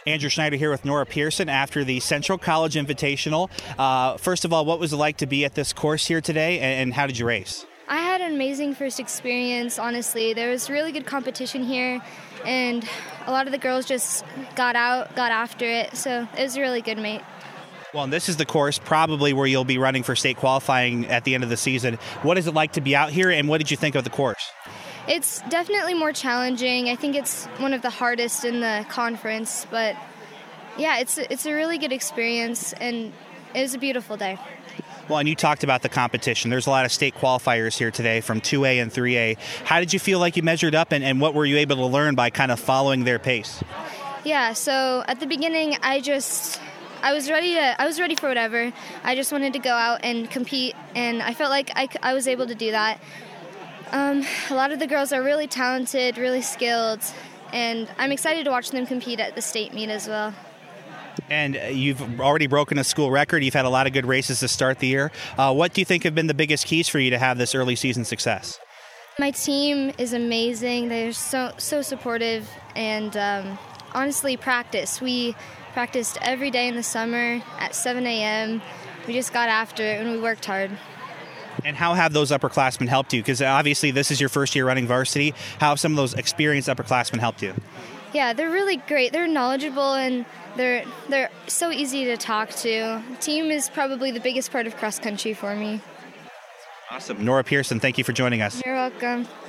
Andrew Schneider here with Nora Pearson after the Central College Invitational. First of all, what was it like to be at this course here today, and how did you race? I had an amazing first experience, honestly. There was really good competition here, and a lot of the girls just got after it, so it was a really good meet. Well, and this is the course probably where you'll be running for state qualifying at the end of the season. What is it like to be out here, and what did you think of the course? It's definitely more challenging. I think it's one of the hardest in the conference, but yeah, it's a really good experience, and it was a beautiful day. Well, and you talked about the competition. There's a lot of state qualifiers here today from 2A and 3A. How did you feel like you measured up, and what were you able to learn by kind of following their pace? Yeah, so at the beginning, I was ready for whatever. I just wanted to go out and compete, and I felt like I was able to do that. A lot of the girls are really talented, really skilled, and I'm excited to watch them compete at the state meet as well. And you've already broken a school record. You've had a lot of good races to start the year. What do you think have been the biggest keys for you to have this early season success? My team is amazing. They're so supportive, and honestly, practice. We practiced every day in the summer at 7 a.m. We just got after it, and we worked hard. And how have those upperclassmen helped you? Because obviously this is your first year running varsity. How have some of those experienced upperclassmen helped you? Yeah, they're really great. They're knowledgeable, and they're so easy to talk to. Team is probably the biggest part of cross country for me. Awesome. Nora Pearson, thank you for joining us. You're welcome.